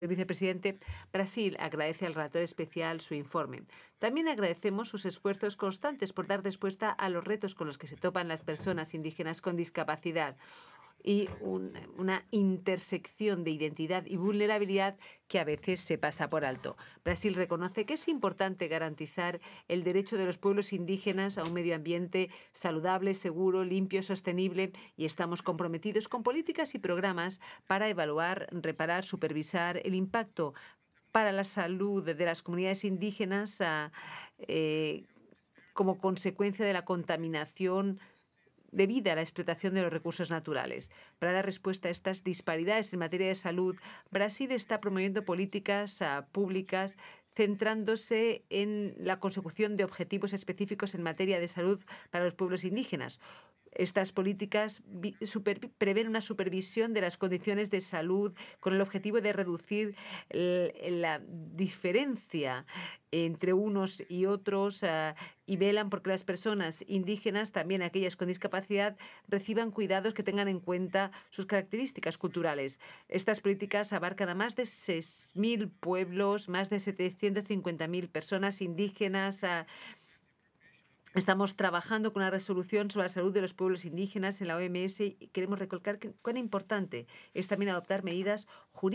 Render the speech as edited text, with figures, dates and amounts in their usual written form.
El vicepresidente, Brasil agradece al relator especial su informe. También agradecemos sus esfuerzos constantes por dar respuesta a los retos con los que se topan las personas indígenas con discapacidad y una intersección de identidad y vulnerabilidad que a veces se pasa por alto. Brasil reconoce que es importante garantizar el derecho de los pueblos indígenas a un medio ambiente saludable, seguro, limpio, sostenible y estamos comprometidos con políticas y programas para evaluar, reparar, supervisar el impacto para la salud de las comunidades indígenas como consecuencia de la contaminación debido a la explotación de los recursos naturales. Para dar respuesta a estas disparidades en materia de salud, Brasil está promoviendo políticas públicas centrándose en la consecución de objetivos específicos en materia de salud para los pueblos indígenas. Estas políticas prevén una supervisión de las condiciones de salud con el objetivo de reducir la diferencia entre unos y otros y velan porque las personas indígenas, también aquellas con discapacidad, reciban cuidados que tengan en cuenta sus características culturales. Estas políticas abarcan a más de 6.000 pueblos, más de 750.000 personas indígenas. Estamos trabajando con una resolución sobre la salud de los pueblos indígenas en la OMS y queremos recalcar cuán importante es también adoptar medidas jurídicas